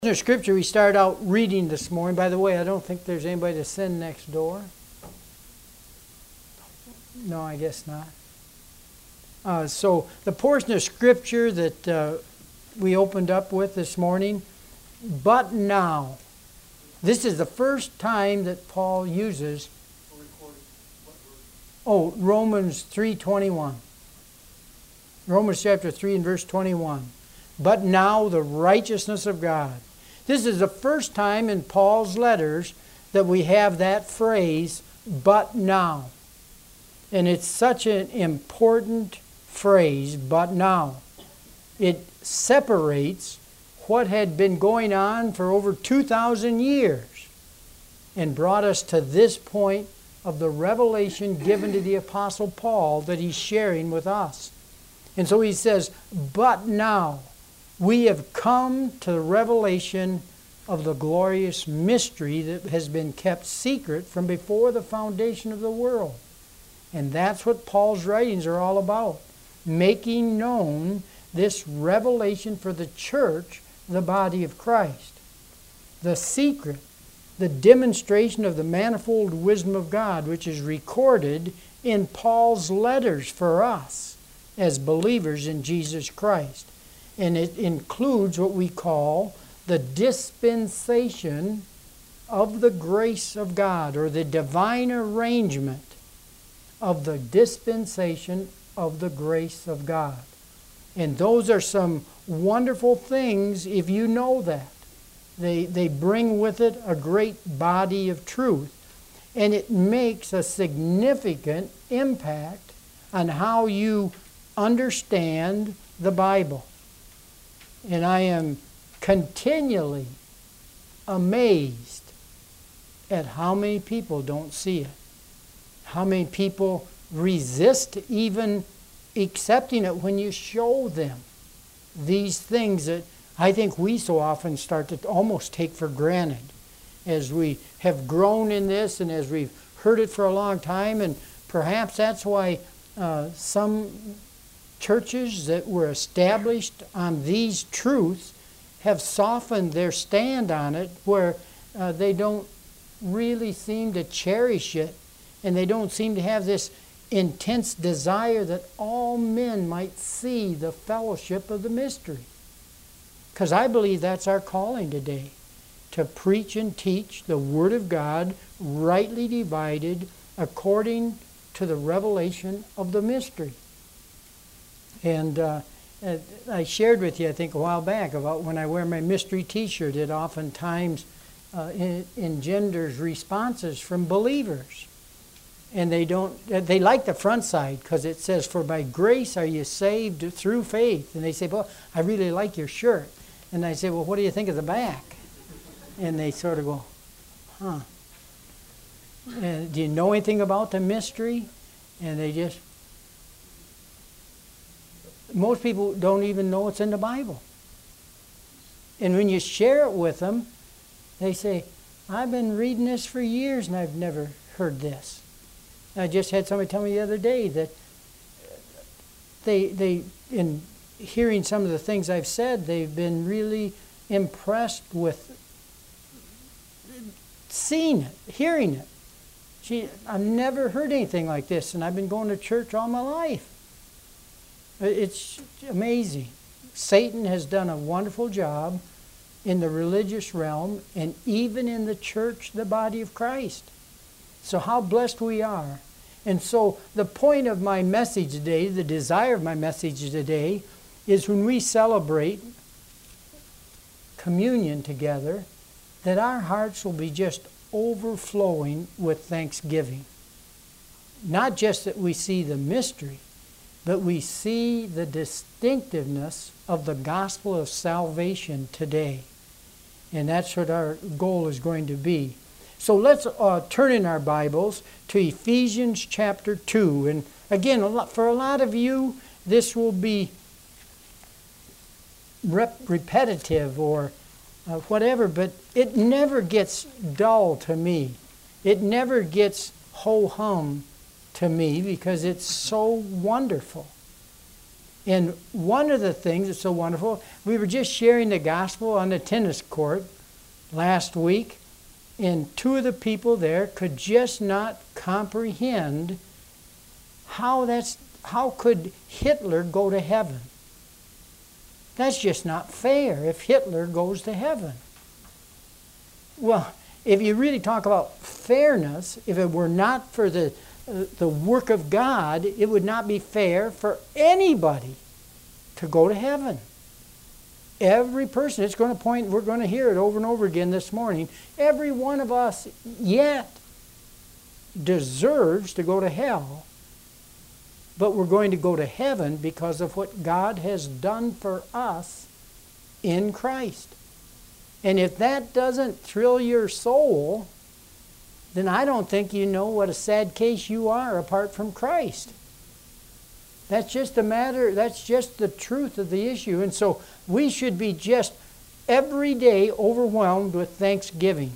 In Scripture, we start out reading this morning. By the way, I don't think there's anybody to send next door. No, I guess not. So the portion of Scripture that we opened up with this morning, but now. This is the first time that Paul uses Romans 3:21. Romans chapter 3 and verse 21. But now the righteousness of God. This is the first time in Paul's letters that we have that phrase, but now. And it's such an important phrase, but now. It separates what had been going on for over 2,000 years and brought us to this point of the revelation given to the Apostle Paul that he's sharing with us. And so he says, but now we have come to the revelation of the glorious mystery that has been kept secret from before the foundation of the world. And that's what Paul's writings are all about. Making known this revelation for the church, the body of Christ. The secret, the demonstration of the manifold wisdom of God, which is recorded in Paul's letters for us as believers in Jesus Christ. And it includes what we call the dispensation of the grace of God, or the divine arrangement of the dispensation of the grace of God. And those are some wonderful things if you know that. They bring with it a great body of truth. And it makes a significant impact on how you understand the Bible. And I am continually amazed at how many people don't see it. How many people resist even accepting it when you show them these things that I think we so often start to almost take for granted as we have grown in this and as we've heard it for a long time. And perhaps that's why some churches that were established on these truths have softened their stand on it, where they don't really seem to cherish it, and they don't seem to have this intense desire that all men might see the fellowship of the mystery. Because I believe that's our calling today, to preach and teach the Word of God, rightly divided according to the revelation of the mystery. And I shared with you, I think, a while back about when I wear my mystery t-shirt, it oftentimes engenders responses from believers. And they like the front side because it says, for by grace are you saved through faith. And they say, well, I really like your shirt. And I say, well, what do you think of the back? And they sort of go, huh. Do you know anything about the mystery? And they just... Most people don't even know it's in the Bible. And when you share it with them, they say, I've been reading this for years and I've never heard this. I just had somebody tell me the other day that they in hearing some of the things I've said, they've been really impressed with seeing it, hearing it. I've never heard anything like this, and I've been going to church all my life. It's amazing. Satan has done a wonderful job in the religious realm and even in the church, the body of Christ. So how blessed we are. And so the point of my message today, the desire of my message today, is when we celebrate communion together, that our hearts will be just overflowing with thanksgiving. Not just that we see the mystery, but we see the distinctiveness of the gospel of salvation today. And that's what our goal is going to be. So let's turn in our Bibles to Ephesians chapter 2. And again, for a lot of you, this will be repetitive or whatever, but it never gets dull to me. It never gets ho-hum to me because it's so wonderful. And one of the things that's so wonderful, we were just sharing the gospel on the tennis court last week, and two of the people there could just not comprehend how could Hitler go to heaven? That's just not fair if Hitler goes to heaven. Well, if you really talk about fairness, if it were not for the work of God, it would not be fair for anybody to go to heaven. Every person, it's going to point, we're going to hear it over and over again this morning, every one of us yet deserves to go to hell, but we're going to go to heaven because of what God has done for us in Christ. And if that doesn't thrill your soul, then I don't think you know what a sad case you are apart from Christ. That's just the truth of the issue. And so we should be just every day overwhelmed with thanksgiving.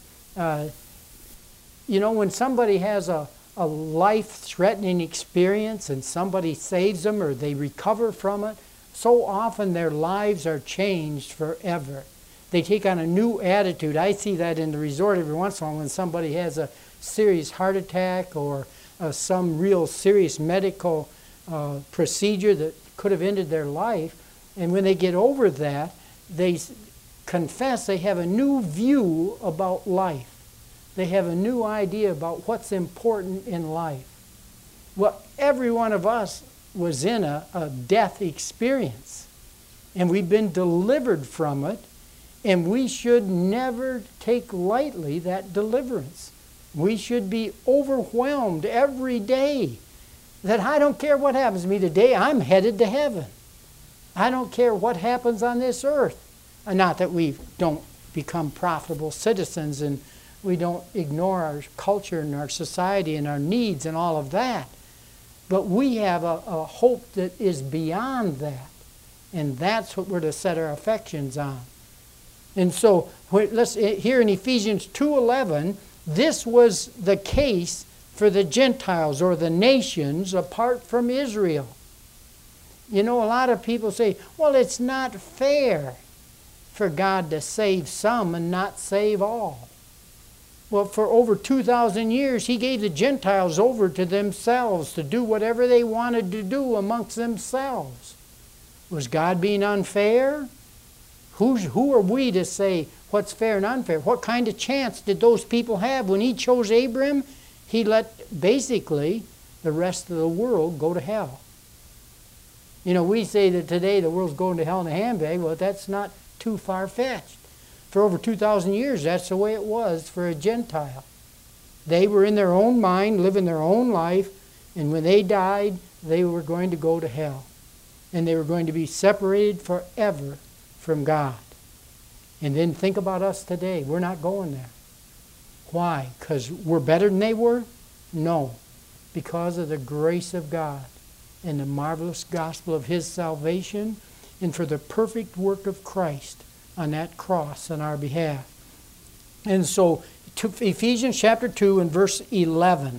When somebody has a life-threatening experience and somebody saves them or they recover from it, so often their lives are changed forever. They take on a new attitude. I see that in the resort every once in a while when somebody has a serious heart attack or some real serious medical procedure that could have ended their life. And when they get over that, they confess they have a new view about life. They have a new idea about what's important in life. Well, every one of us was in a death experience, and we've been delivered from it, and we should never take lightly that deliverance. We should be overwhelmed every day that I don't care what happens to me today, I'm headed to heaven. I don't care what happens on this earth. Not that we don't become profitable citizens and we don't ignore our culture and our society and our needs and all of that. But we have a hope that is beyond that. And that's what we're to set our affections on. And so, here in Ephesians 2:11, this was the case for the Gentiles or the nations apart from Israel. A lot of people say, well, it's not fair for God to save some and not save all. Well, for over 2,000 years, He gave the Gentiles over to themselves to do whatever they wanted to do amongst themselves. Was God being unfair? Who are we to say what's fair and unfair? What kind of chance did those people have? When He chose Abram, He let basically the rest of the world go to hell. We say that today the world's going to hell in a handbag. Well, that's not too far-fetched. For over 2,000 years, that's the way it was for a Gentile. They were in their own mind, living their own life, and when they died, they were going to go to hell. And they were going to be separated forever from God. And then think about us today. We're not going there. Why? Because we're better than they were? No. Because of the grace of God and the marvelous gospel of His salvation and for the perfect work of Christ on that cross on our behalf. And so, Ephesians chapter 2 and verse 11.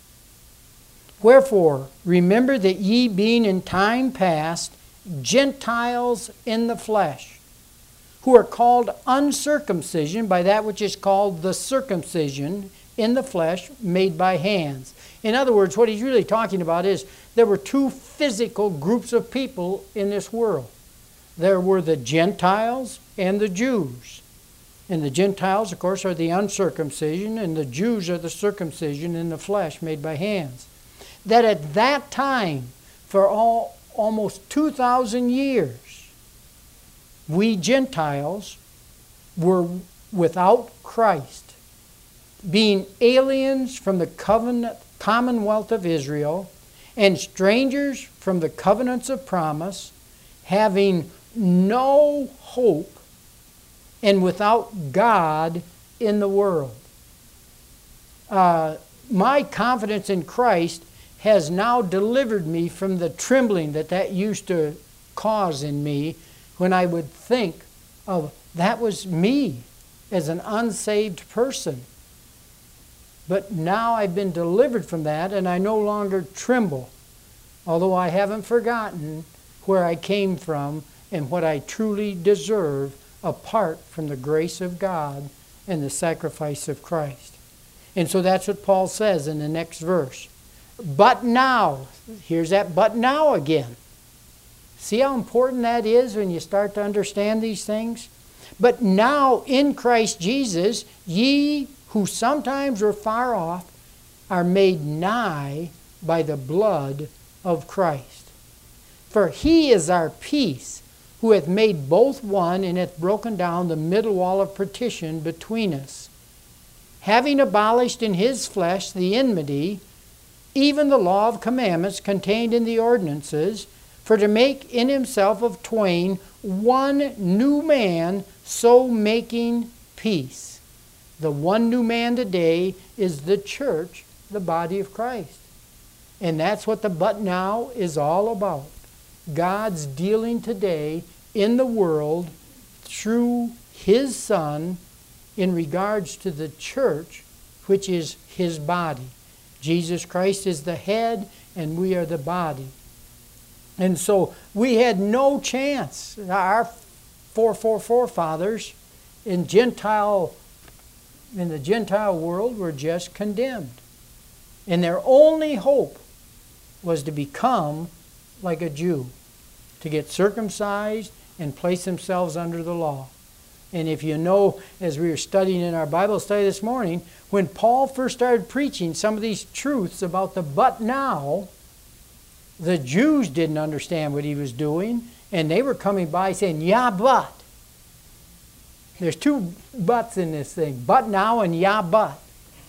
Wherefore, remember that ye being in time past Gentiles in the flesh, who are called uncircumcision by that which is called the circumcision in the flesh made by hands. In other words, what he's really talking about is there were two physical groups of people in this world. There were the Gentiles and the Jews. And the Gentiles, of course, are the uncircumcision, and the Jews are the circumcision in the flesh made by hands. That at that time, for almost 2,000 years, we Gentiles were without Christ, being aliens from the commonwealth of Israel, and strangers from the covenants of promise, having no hope and without God in the world. My confidence in Christ has now delivered me from the trembling that used to cause in me when I would think of that was me as an unsaved person. But now I've been delivered from that, and I no longer tremble. Although I haven't forgotten where I came from and what I truly deserve apart from the grace of God and the sacrifice of Christ. And so that's what Paul says in the next verse. But now, here's that but now again. See how important that is when you start to understand these things? But now in Christ Jesus, ye who sometimes were far off are made nigh by the blood of Christ. For he is our peace, who hath made both one, and hath broken down the middle wall of partition between us, having abolished in his flesh the enmity, even the law of commandments contained in the ordinances, for to make in himself of twain one new man, so making peace. The one new man today is the church, the body of Christ. And that's what the but now is all about. God's dealing today in the world through his Son in regards to the church, which is his body. Jesus Christ is the head and we are the body. And so we had no chance. Our forefathers in the Gentile world were just condemned. And their only hope was to become like a Jew, to get circumcised and place themselves under the law. And if you know, as we were studying in our Bible study this morning, when Paul first started preaching some of these truths about the but now, the Jews didn't understand what he was doing, and they were coming by saying, yeah, but. There's two buts in this thing, but now and yeah, but.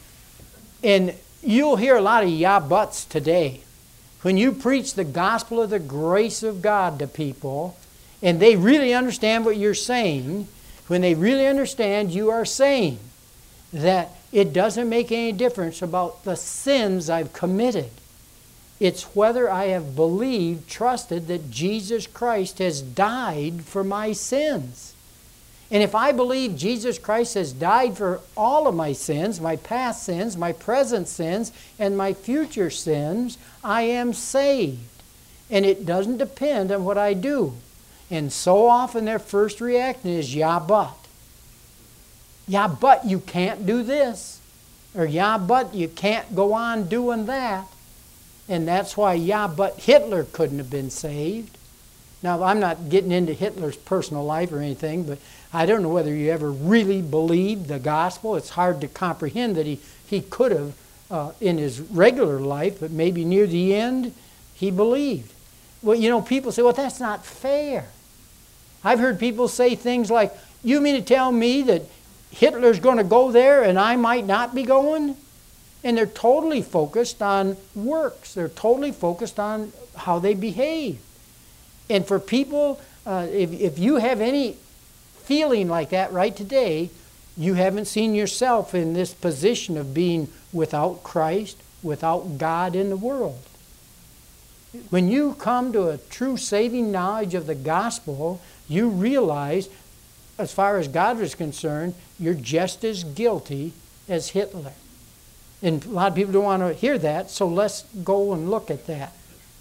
And you'll hear a lot of yeah, buts today. When you preach the gospel of the grace of God to people, and they really understand what you're saying, when they really understand you are saying that it doesn't make any difference about the sins I've committed. It's whether I have believed, trusted that Jesus Christ has died for my sins. And if I believe Jesus Christ has died for all of my sins, my past sins, my present sins, and my future sins, I am saved. And it doesn't depend on what I do. And so often their first reaction is, yeah, but. Yeah, but you can't do this. Or yeah, but you can't go on doing that. And that's why, yeah, but Hitler couldn't have been saved. Now, I'm not getting into Hitler's personal life or anything, but I don't know whether he ever really believed the gospel. It's hard to comprehend that he could have in his regular life, but maybe near the end, he believed. Well, you know, people say, well, that's not fair. I've heard people say things like, you mean to tell me that Hitler's going to go there and I might not be going? And they're totally focused on works. They're totally focused on how they behave. And for people, if you have any feeling like that right today, you haven't seen yourself in this position of being without Christ, without God in the world. When you come to a true saving knowledge of the gospel, you realize, as far as God is concerned, you're just as guilty as Hitler. And a lot of people don't want to hear that, so let's go and look at that.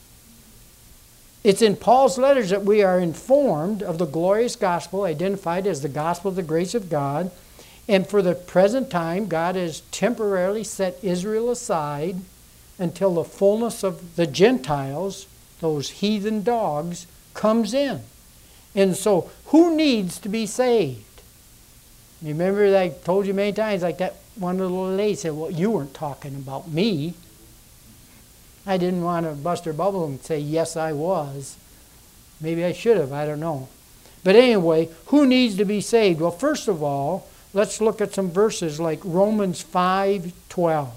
It's in Paul's letters that we are informed of the glorious gospel, identified as the gospel of the grace of God. And for the present time, God has temporarily set Israel aside until the fullness of the Gentiles, those heathen dogs, comes in. And so, who needs to be saved? You remember that I told you many times, like that one little lady said, well, you weren't talking about me. I didn't want to bust her bubble and say, yes, I was. Maybe I should have, I don't know. But anyway, who needs to be saved? Well, first of all, let's look at some verses like Romans 5:12.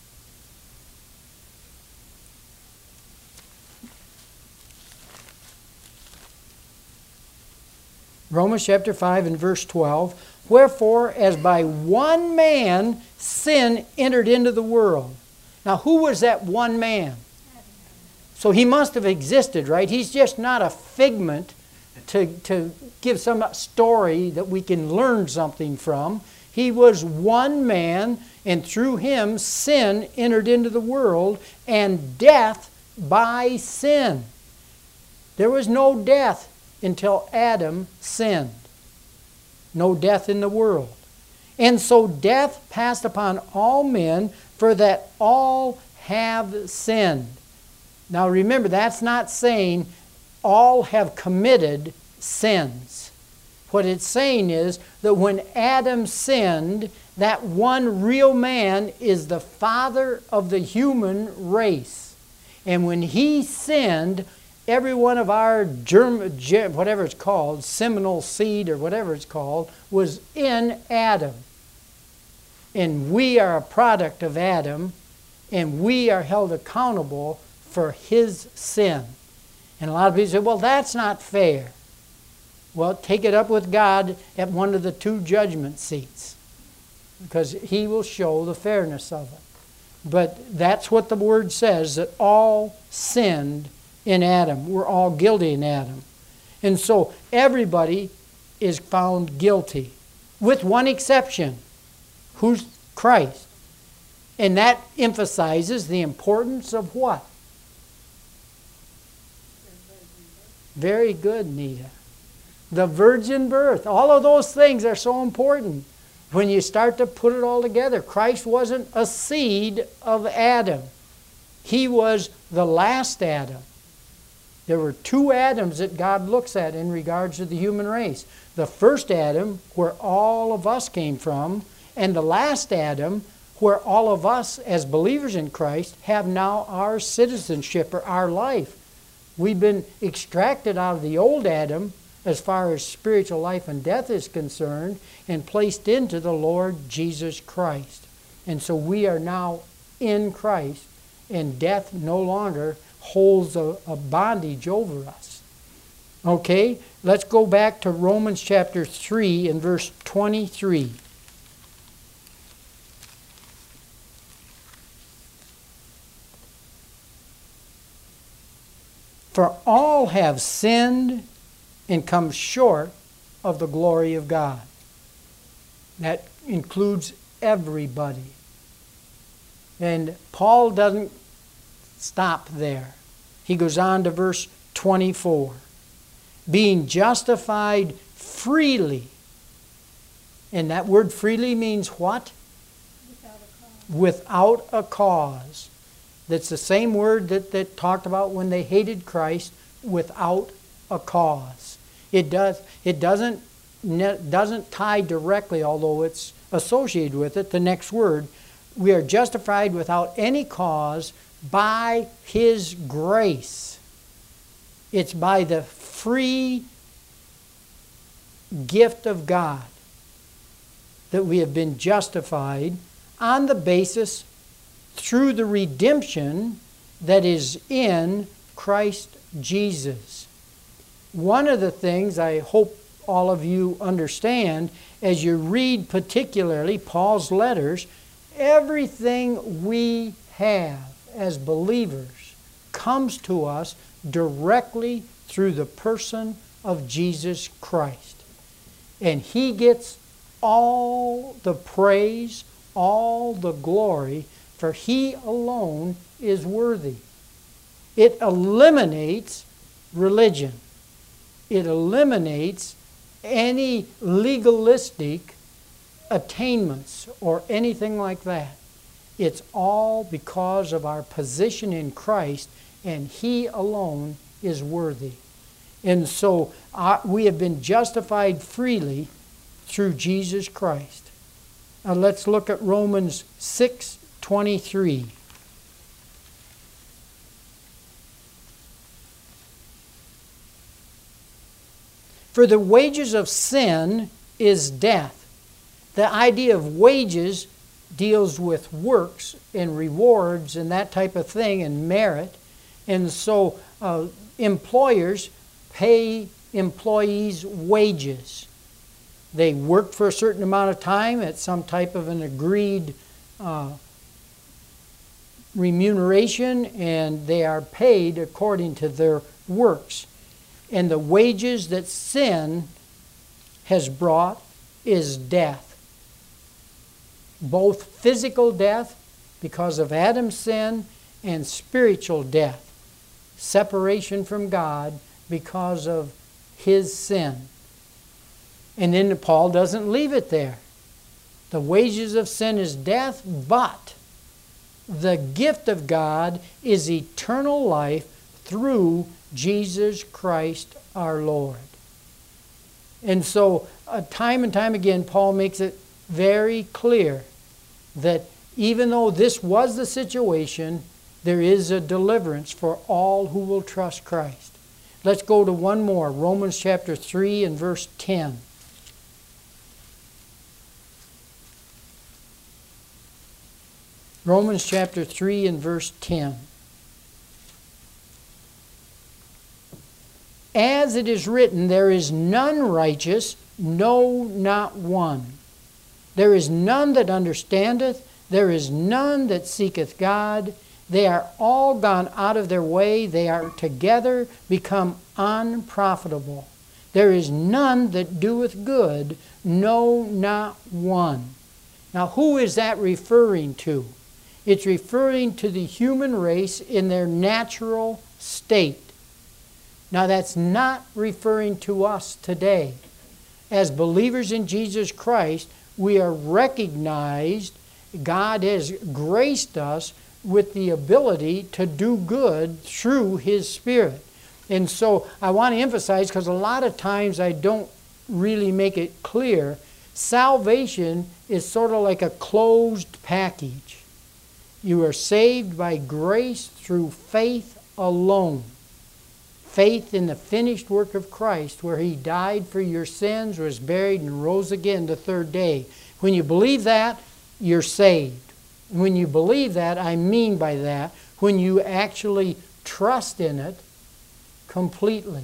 Romans chapter 5 and verse 12. Wherefore, as by one man sin entered into the world. Now, who was that one man? So he must have existed, right? He's just not a figment to give some story that we can learn something from. He was one man, and through him sin entered into the world, and death by sin. There was no death until Adam sinned. No death in the world. And so death passed upon all men, for that all have sinned. Now remember, that's not saying all have committed sins. What it's saying is that when Adam sinned, that one real man is the father of the human race. And when he sinned, every one of our whatever it's called, seminal seed or whatever it's called, was in Adam. And we are a product of Adam, and we are held accountable for his sin. And a lot of people say, well, that's not fair. Well, take it up with God at one of the two judgment seats, because he will show the fairness of it. But that's what the Word says, that all sinned in Adam. We're all guilty in Adam. And so everybody is found guilty, with one exception. Who's Christ? And that emphasizes the importance of what? Very good, Nita. The virgin birth. All of those things are so important. When you start to put it all together, Christ wasn't a seed of Adam. He was the last Adam. There were two Adams that God looks at in regards to the human race. The first Adam, where all of us came from, and the last Adam, where all of us as believers in Christ have now our citizenship or our life. We've been extracted out of the old Adam as far as spiritual life and death is concerned, and placed into the Lord Jesus Christ. And so we are now in Christ, and death no longer holds a bondage over us. Okay, let's go back to Romans chapter 3 and verse 23. For all have sinned and come short of the glory of God. That includes everybody. And Paul doesn't stop there. He goes on to verse 24. Being justified freely. And that word freely means what? Without a cause. That's the same word that talked about when they hated Christ, without a cause. It doesn't tie directly, although it's associated with it, the next word. We are justified without any cause by His grace. It's by the free gift of God that we have been justified on the basis through the redemption that is in Christ Jesus. One of the things I hope all of you understand as you read particularly Paul's letters, everything we have as believers comes to us directly through the person of Jesus Christ. And He gets all the praise, all the glory, for He alone is worthy. It eliminates religion. It eliminates any legalistic attainments or anything like that. It's all because of our position in Christ, and He alone is worthy. And so we have been justified freely through Jesus Christ. Now let's look at Romans 6:23. For the wages of sin is death. The idea of wages deals with works and rewards and that type of thing and merit. And so employers pay employees wages. They work for a certain amount of time at some type of an agreed remuneration, and they are paid according to their works. And the wages that sin has brought is death. Both physical death because of Adam's sin and spiritual death. Separation from God because of his sin. And then Paul doesn't leave it there. The wages of sin is death, but the gift of God is eternal life through Jesus Christ our Lord. And so, time and time again, Paul makes it very clear that even though this was the situation, there is a deliverance for all who will trust Christ. Let's go to one more, Romans chapter 3 and verse 10. Romans chapter 3 and verse 10. As it is written, there is none righteous, no, not one. There is none that understandeth, there is none that seeketh God. They are all gone out of their way, they are together become unprofitable. There is none that doeth good, no, not one. Now, who is that referring to? It's referring to the human race in their natural state. Now, that's not referring to us today. As believers in Jesus Christ, we are recognized. God has graced us with the ability to do good through His Spirit. And so I want to emphasize, because a lot of times I don't really make it clear, salvation is sort of like a closed package. You are saved by grace through faith alone. Faith in the finished work of Christ, where He died for your sins, was buried, and rose again the third day. When you believe that, you're saved. When you believe that, I mean by that, when you actually trust in it completely.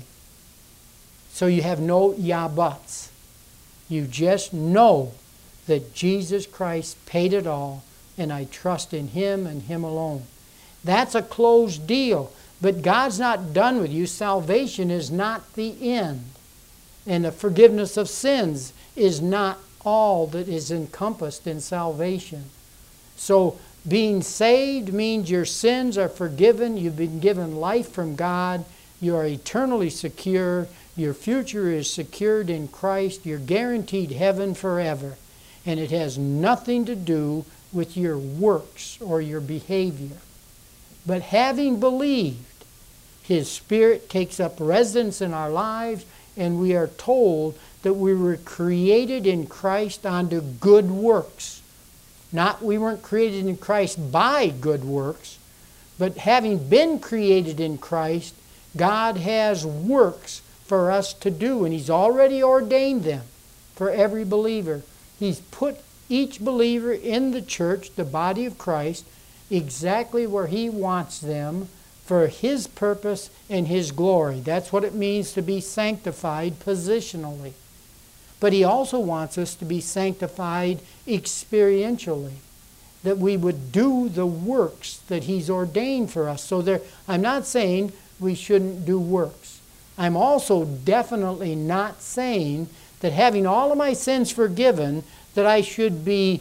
So you have no ya buts. You just know that Jesus Christ paid it all, and I trust in Him and Him alone. That's a closed deal. But God's not done with you. Salvation is not the end. And the forgiveness of sins is not all that is encompassed in salvation. So being saved means your sins are forgiven. You've been given life from God. You are eternally secure. Your future is secured in Christ. You're guaranteed heaven forever. And it has nothing to do with your works or your behavior. But having believed, His Spirit takes up residence in our lives, and we are told that we were created in Christ unto good works. Not we weren't created in Christ by good works, but having been created in Christ, God has works for us to do, and He's already ordained them for every believer. He's put each believer in the church, the body of Christ, exactly where He wants them for His purpose and His glory. That's what it means to be sanctified positionally. But He also wants us to be sanctified experientially, that we would do the works that He's ordained for us. So I'm not saying we shouldn't do works. I'm also definitely not saying that having all of my sins forgiven, that I should be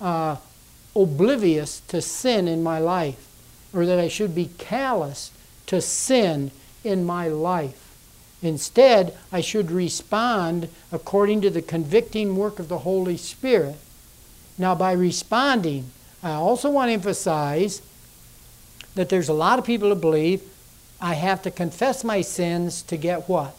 oblivious to sin in my life, or that I should be callous to sin in my life. Instead, I should respond according to the convicting work of the Holy Spirit. Now, by responding, I also want to emphasize that there's a lot of people who believe I have to confess my sins to get what?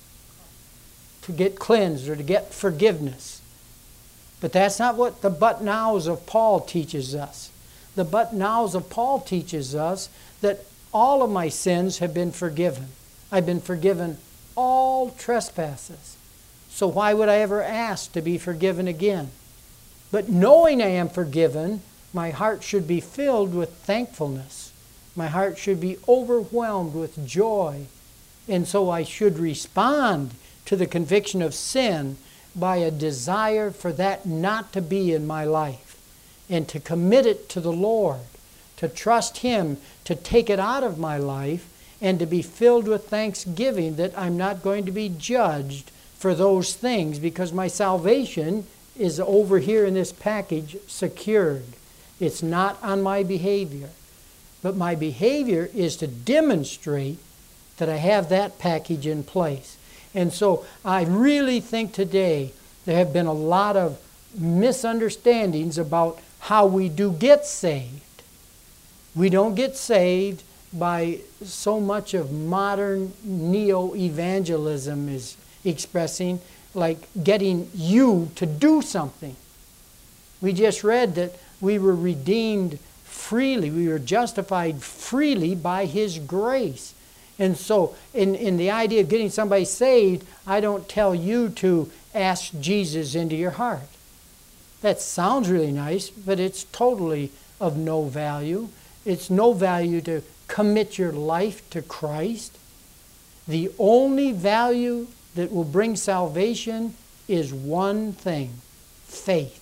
To get cleansed or to get forgiveness. But that's not what the but nows of Paul teaches us. The but nows of Paul teaches us that all of my sins have been forgiven. I've been forgiven all trespasses. So why would I ever ask to be forgiven again? But knowing I am forgiven, my heart should be filled with thankfulness. My heart should be overwhelmed with joy. And so I should respond to the conviction of sin by a desire for that not to be in my life, and to commit it to the Lord, to trust Him to take it out of my life, and to be filled with thanksgiving that I'm not going to be judged for those things, because my salvation is over here in this package secured. It's not on my behavior. But my behavior is to demonstrate that I have that package in place. And so I really think today there have been a lot of misunderstandings about how we do get saved. We don't get saved by so much of modern neo-evangelism is expressing, like getting you to do something. We just read that we were redeemed freely. We were justified freely by His grace. And so in the idea of getting somebody saved, I don't tell you to ask Jesus into your heart. That sounds really nice, but it's totally of no value. It's no value to commit your life to Christ. The only value that will bring salvation is one thing: faith.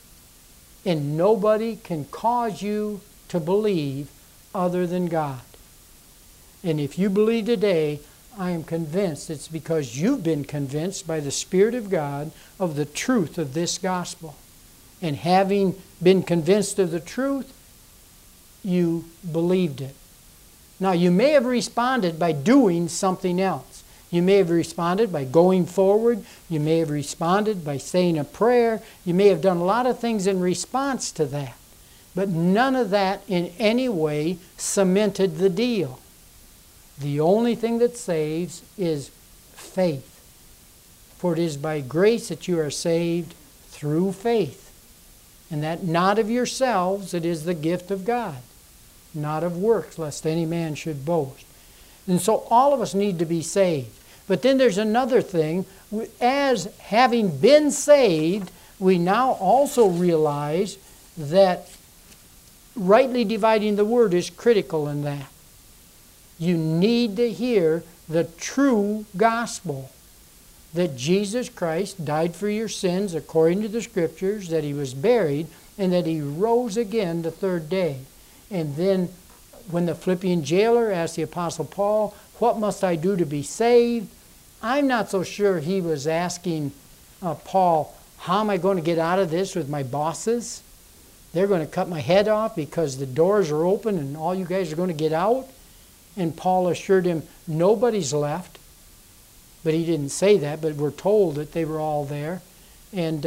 And nobody can cause you to believe other than God. And if you believe today, I am convinced it's because you've been convinced by the Spirit of God of the truth of this gospel. And having been convinced of the truth, you believed it. Now, you may have responded by doing something else. You may have responded by going forward. You may have responded by saying a prayer. You may have done a lot of things in response to that. But none of that in any way cemented the deal. The only thing that saves is faith. For it is by grace that you are saved through faith. And that not of yourselves, it is the gift of God. Not of works, lest any man should boast. And so all of us need to be saved. But then there's another thing. As having been saved, we now also realize that rightly dividing the word is critical in that. You need to hear the true gospel. That Jesus Christ died for your sins according to the Scriptures, that He was buried, and that He rose again the third day. And then when the Philippian jailer asked the Apostle Paul, "What must I do to be saved?" I'm not so sure he was asking Paul, "How am I going to get out of this with my bosses? They're going to cut my head off because the doors are open and all you guys are going to get out." And Paul assured him, "Nobody's left." But he didn't say that, but we're told that they were all there. And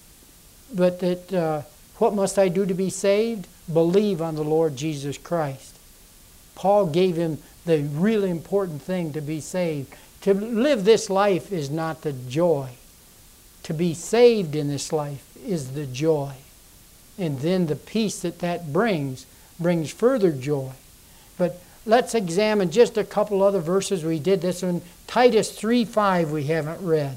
what must I do to be saved? Believe on the Lord Jesus Christ. Paul gave him the really important thing to be saved. To live this life is not the joy. To be saved in this life is the joy. And then the peace that brings further joy. But let's examine just a couple other verses. We did this one. Titus 3:5 we haven't read.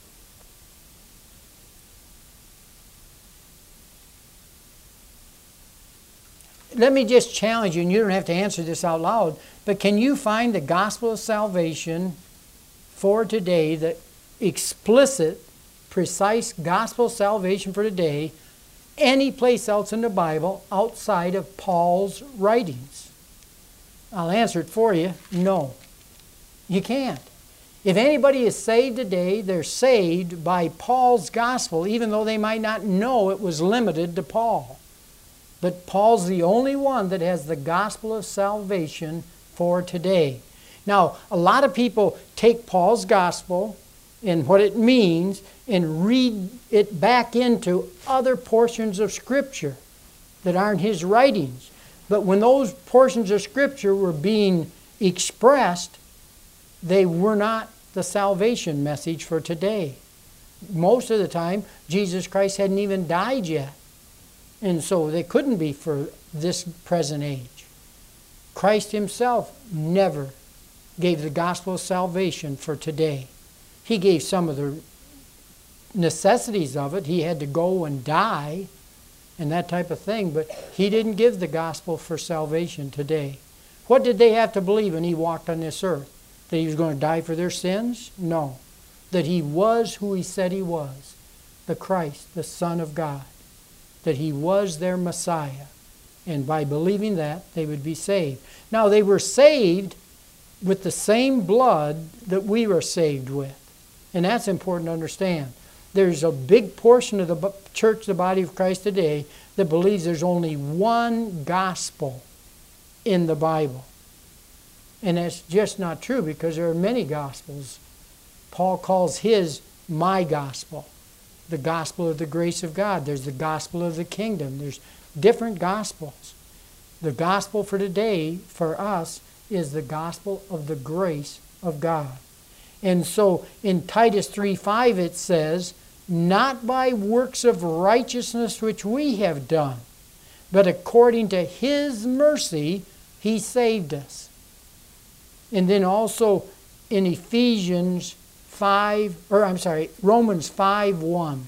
Let me just challenge you, and you don't have to answer this out loud, but can you find the gospel of salvation for today, the explicit, precise gospel of salvation for today, any place else in the Bible outside of Paul's writings? I'll answer it for you. No. You can't. If anybody is saved today, they're saved by Paul's gospel, even though they might not know it was limited to Paul. But Paul's the only one that has the gospel of salvation for today. Now, a lot of people take Paul's gospel and what it means and read it back into other portions of Scripture that aren't his writings. But when those portions of Scripture were being expressed, they were not the salvation message for today. Most of the time, Jesus Christ hadn't even died yet. And so they couldn't be for this present age. Christ Himself never gave the gospel of salvation for today. He gave some of the necessities of it. He had to go and die and that type of thing, but He didn't give the gospel for salvation today. What did they have to believe when He walked on this earth? That He was going to die for their sins? No. That He was who He said He was, the Christ, the Son of God. That He was their Messiah. And by believing that, they would be saved. Now, they were saved with the same blood that we were saved with. And that's important to understand. There's a big portion of the church, the body of Christ today, that believes there's only one gospel in the Bible. And that's just not true, because there are many gospels. Paul calls his my gospel, the gospel of the grace of God. There's the gospel of the kingdom. There's different gospels. The gospel for today, for us, is the gospel of the grace of God. And so in Titus 3:5 it says, not by works of righteousness which we have done, but according to His mercy He saved us. And then also in Romans 5:1.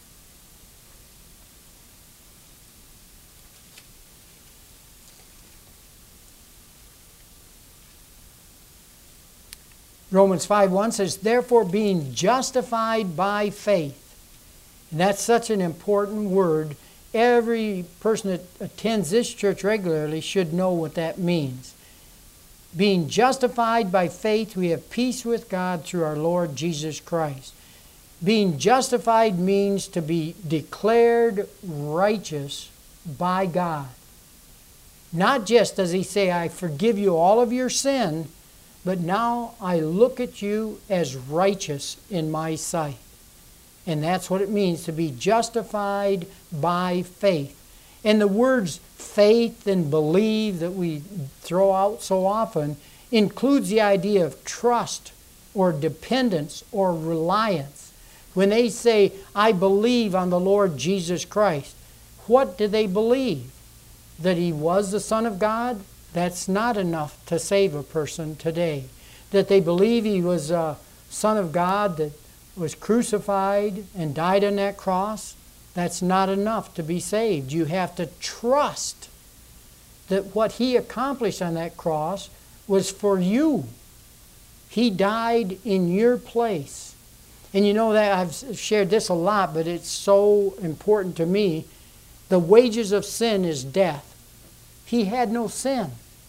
Romans 5:1 says, therefore being justified by faith. And that's such an important word. Every person that attends this church regularly should know what that means. Being justified by faith, we have peace with God through our Lord Jesus Christ. Being justified means to be declared righteous by God. Not just does He say, I forgive you all of your sin, but now I look at you as righteous in my sight. And that's what it means to be justified by faith. And the words faith and believe that we throw out so often includes the idea of trust or dependence or reliance. When they say, I believe on the Lord Jesus Christ, what do they believe? That He was the Son of God? That's not enough to save a person today. That they believe He was a Son of God that was crucified and died on that cross, that's not enough to be saved. You have to trust that what He accomplished on that cross was for you. He died in your place. And you know that I've shared this a lot, but it's so important to me. The wages of sin is death. He had no sin.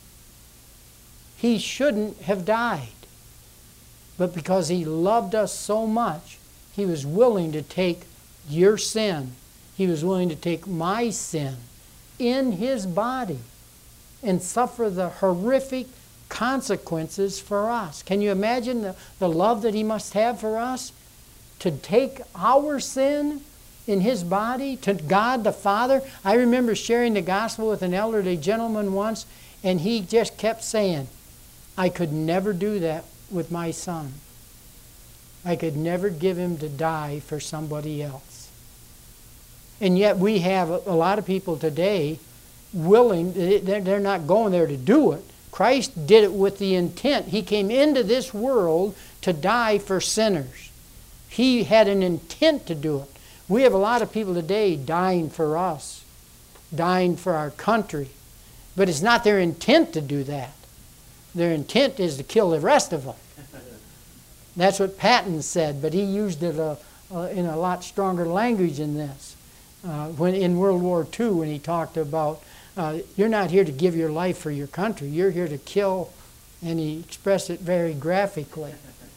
He shouldn't have died. But because He loved us so much, He was willing to take your sin. He was willing to take my sin in His body and suffer the horrific consequences for us. Can you imagine the love that He must have for us? To take our sin in His body to God the Father. I remember sharing the gospel with an elderly gentleman once, and he just kept saying, I could never do that with my son. I could never give him to die for somebody else. And yet we have a lot of people today willing, they're not going there to do it. Christ did it with the intent. He came into this world to die for sinners. He had an intent to do it. We have a lot of people today dying for us, dying for our country. But it's not their intent to do that. Their intent is to kill the rest of them. That's what Patton said, but he used it in a lot stronger language than this. When in World War II, when he talked about, you're not here to give your life for your country, you're here to kill, and he expressed it very graphically.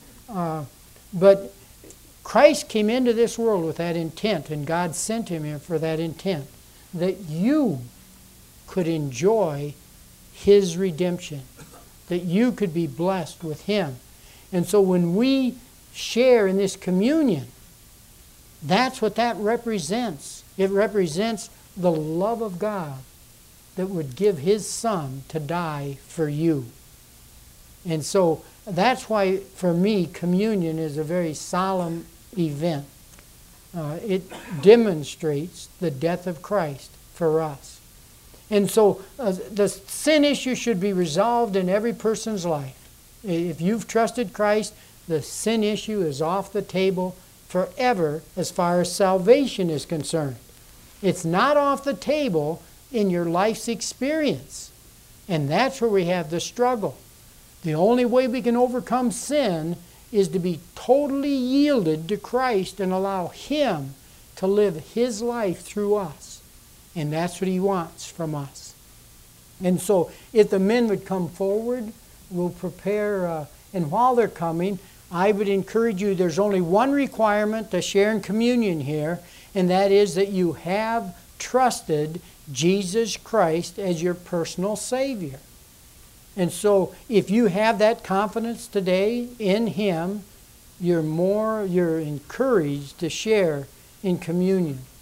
But Christ came into this world with that intent, and God sent Him here for that intent, that you could enjoy His redemption, that you could be blessed with Him. And so when we share in this communion, that's what that represents. It represents the love of God that would give His Son to die for you. And so that's why, for me, communion is a very solemn event. It demonstrates the death of Christ for us. And so the sin issue should be resolved in every person's life. If you've trusted Christ, the sin issue is off the table forever as far as salvation is concerned. It's not off the table in your life's experience. And that's where we have the struggle. The only way we can overcome sin is to be totally yielded to Christ and allow Him to live His life through us. And that's what He wants from us. And so if the men would come forward, we'll prepare, and while they're coming, I would encourage you, there's only one requirement to share in communion here, and that is that you have trusted Jesus Christ as your personal Savior. And so if you have that confidence today in Him, you're encouraged to share in communion.